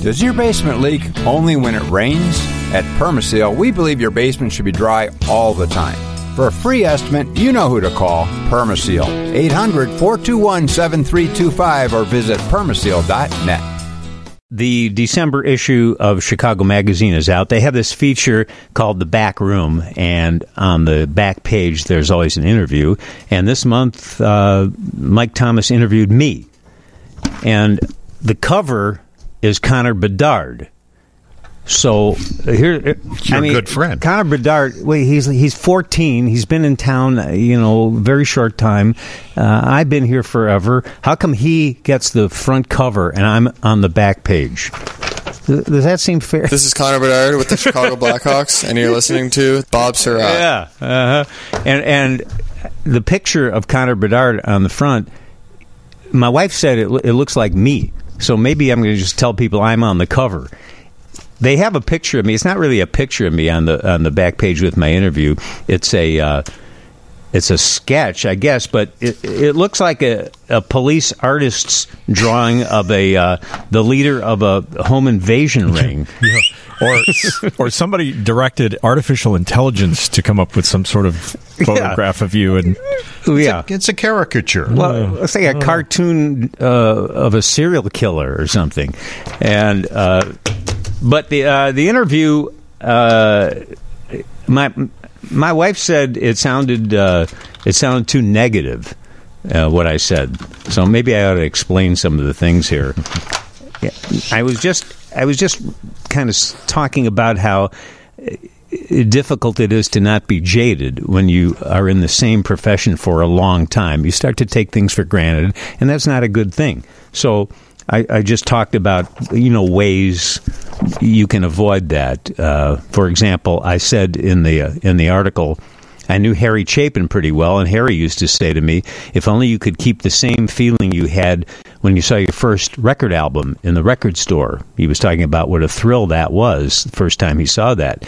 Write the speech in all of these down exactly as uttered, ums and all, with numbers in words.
Does your basement leak only when it rains? At Permaseal, we believe your basement should be dry all the time. For a free estimate, you know who to call. Permaseal. eight hundred, four two one, seven three two five or visit permaseal dot net. The December issue of Chicago Magazine is out. They have this feature called The Back Room, and on the back page there's always an interview. And this month, uh, Mike Thomas interviewed me. And the cover is Connor Bedard. So here, You're I mean, a good friend. Connor Bedard. Wait, he's he's fourteen. He's been in town, you know, very short time. Uh, I've been here forever. How come he gets the front cover and I'm on the back page? Does, does that seem fair? This is Connor Bedard with the Chicago Blackhawks, and you're listening to Bob Surratt. Yeah, uh-huh. and and the picture of Connor Bedard on the front. My wife said it, it looks like me, so maybe I'm going to just tell people I'm on the cover. They have a picture of me. It's not really a picture of me on the on the back page with my interview. It's a uh, it's a sketch, I guess, but it, it looks like a, a police artist's drawing of a uh, the leader of a home invasion ring. Yeah. Or or somebody directed artificial intelligence to come up with some sort of photograph yeah. of you. And It's, yeah, a, it's a caricature. well, let's say a cartoon uh, of a serial killer or something, and. Uh, But the uh, the interview, uh, my my wife said it sounded uh, it sounded too negative. Uh, what I said, so maybe I ought to explain some of the things here. Yeah, I was just I was just kind of talking about how difficult it is to not be jaded when you are in the same profession for a long time. You start to take things for granted, and that's not a good thing. So. I, I just talked about, you know, ways you can avoid that. Uh, for example, I said in the uh, in the article, I knew Harry Chapin pretty well, and Harry used to say to me, if only you could keep the same feeling you had when you saw your first record album in the record store. He was talking about what a thrill that was the first time he saw that.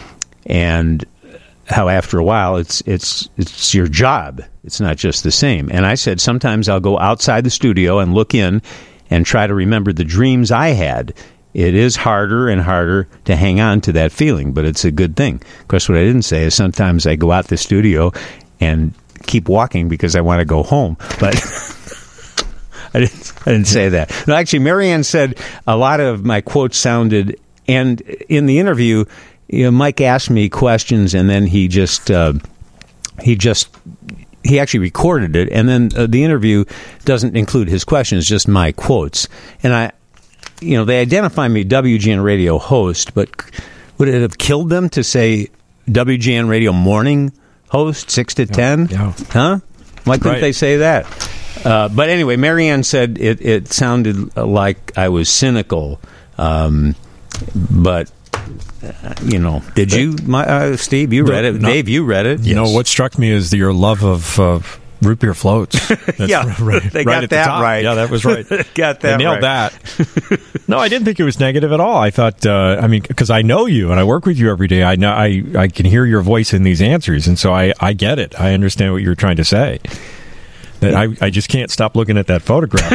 And how after a while it's it's it's your job. It's not just the same. And I said, sometimes I'll go outside the studio and look in and try to remember the dreams I had. It is harder and harder to hang on to that feeling, but it's a good thing. Of course, what I didn't say is sometimes I go out the studio and keep walking because I want to go home. But I didn't, I didn't say that. No, actually, Marianne said a lot of my quotes sounded, and in the interview, you know, Mike asked me questions, and then he just uh, he just... He actually recorded it, and then uh, the interview doesn't include his questions, just my quotes. And I, you know, they identify me W G N Radio host, but would it have killed them to say W G N Radio morning host, six to ten? Yeah. Huh? Why couldn't Right. they say that? Uh, but anyway, Marianne said it, it sounded like I was cynical, um, but... Uh, you know, did you, my, uh, Steve? You read it. No, Dave, you read it. You know, what struck me is your love of uh, root beer floats. That's Yeah, right, they right got at that the top. right. Yeah, that was right. Got that They nailed right. that. No, I didn't think it was negative at all. I thought, uh, I mean, because I know you and I work with you every day. I know I, I can hear your voice in these answers, and so I, I get it. I understand what you're trying to say. That I, I just can't stop looking at that photograph.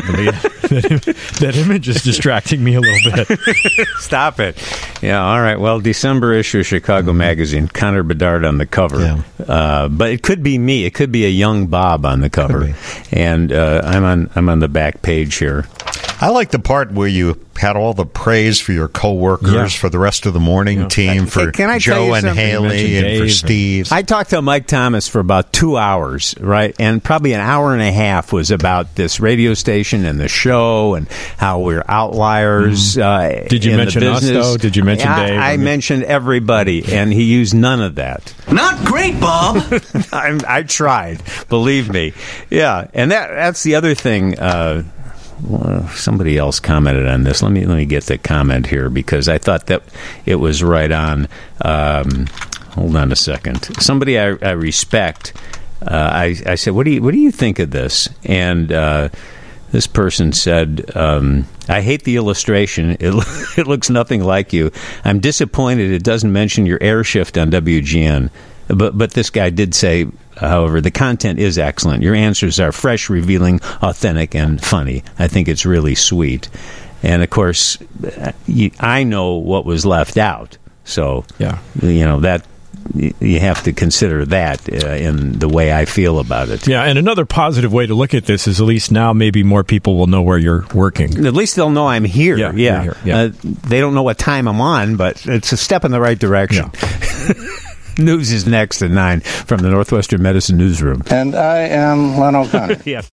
that, that image is distracting me a little bit. Stop it. Yeah, all right. Well, December issue of Chicago mm-hmm. Magazine, Connor Bedard on the cover. Yeah. Uh, but it could be me. It could be a young Bob on the cover. And uh, I'm on I'm on the back page here. I like the part where you had all the praise for your coworkers, Yeah. for the rest of the morning Yeah. team, for Hey, can I tell Joe you and something? You mentioned Haley, and for Dave and- Steve. I talked to Mike Thomas for about two hours, right? And probably an hour and a half was about this radio station and the show and how we're outliers. Uh, Did you in mention the us, business. though? Did you mention I, Dave? I mentioned everybody, and he used none of that. Not great, Bob. I'm, I tried, believe me. Yeah, and that that's the other thing. Uh, well, somebody else commented on this. Let me let me get the comment here because I thought that it was right on. Um, hold on a second. Somebody I, I respect. Uh, I, I said, "What do you what do you think of this?" And uh, this person said, um, "I hate the illustration. It it looks nothing like you. I'm disappointed it doesn't mention your air shift on W G N." But but this guy did say, however, the content is excellent. Your answers are fresh, revealing, authentic, and funny. I think it's really sweet. and of course, you, I know what was left out. So, yeah. you know, that you have to consider that uh, in the way I feel about it. Yeah, and another positive way to look at this is at least now maybe more people will know where you're working. At least they'll know I'm here. Yeah, yeah. you're here, yeah. Uh, they don't know what time I'm on, but it's a step in the right direction. Yeah. News is next at nine from the Northwestern Medicine Newsroom. And I am Len O'Connor. Yeah.